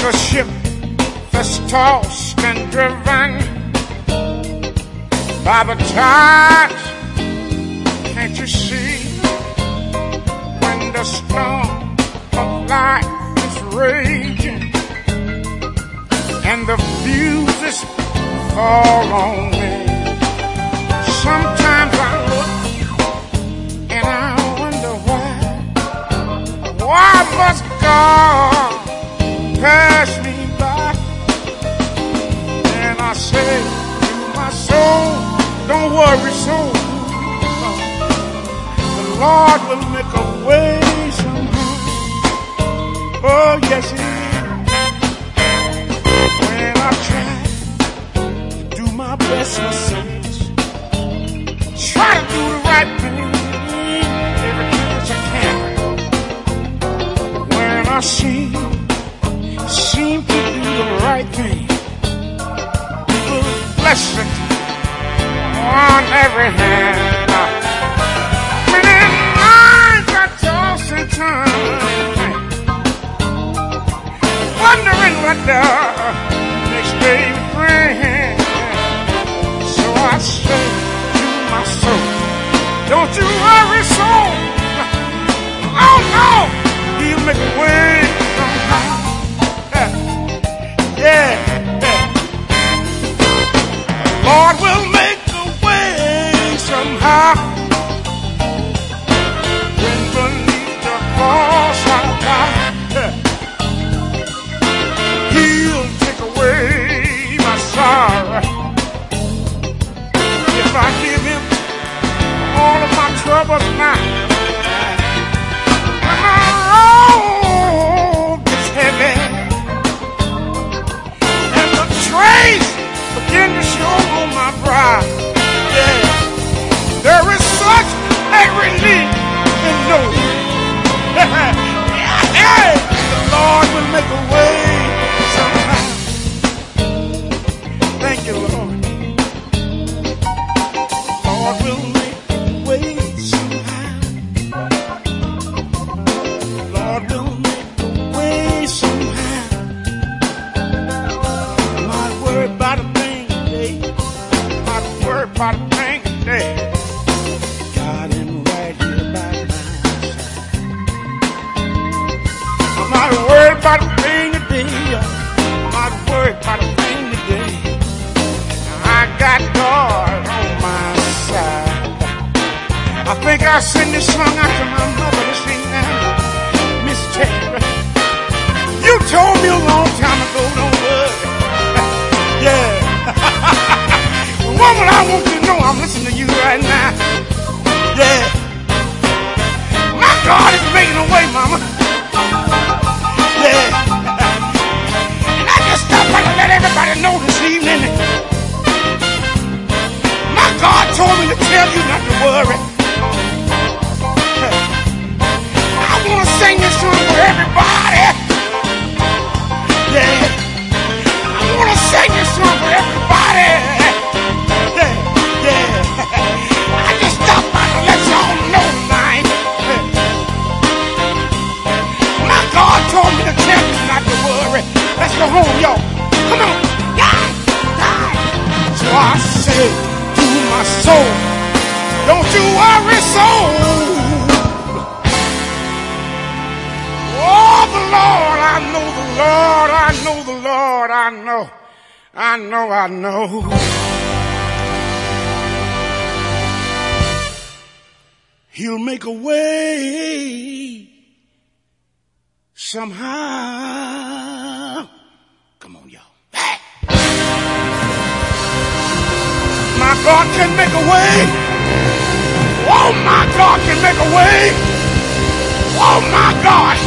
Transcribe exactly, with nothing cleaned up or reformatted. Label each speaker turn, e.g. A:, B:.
A: a ship that's tossed and driven by the tides. Can't you see when the storm of life is raging and the fuses fall on me? Sometimes I look and I wonder why. Why must God pass me by? And I say to my soul, don't worry, soul. The Lord will make a way somehow. Oh, yes, He will. When I try to do my best for saints, try to do the right thing every chance I can. When I seem, seem to do the right thing, blessed on every hand. When in minds I toss and turn, wondering what the next day will bring. So I say to my soul, don't you worry, soul. Oh no, He'll make a way somehow. Yeah, yeah. Lord will make a way somehow. When beneath the cross I die, He'll take away my sorrow. If I give Him all of my troubles now, when my road gets heavy and the trace begin to show on my brow, yeah, there is such a relief in knowing yeah, yeah, the Lord will make a way somehow. Thank you, Lord. Lord will make a way somehow. Lord will make a way somehow. I'm not worried about a thing today. I'm not worried about a thing today. God am right here by my side. I'm not worried about a thing today. I'm not worried about a thing today. I got God on my side. I think I'll send this song out to my mother to sing now. Miss Terry, you told me a long time ago, don't worry. Yeah. Woman, I want you to know I'm listening to you right now. Yeah. My God is making a way, mama. Yeah. And I just stopped by to let everybody know this evening. My God told me to tell you not to worry. I want to sing this song for everybody. Yeah. I want to sing this song for everybody. Yeah. Yeah. I just stopped by to let y'all know tonight. My God told me to tell you not to worry. Let's go home, y'all. Come on. Yeah. Yeah. So I say to my soul, don't you worry, soul. Oh, the Lord, I know the Lord, I know the Lord, I know, I know, I know. He'll make a way somehow. Come on, y'all. My God can make a way. Oh, my God can make a way. Oh, my God.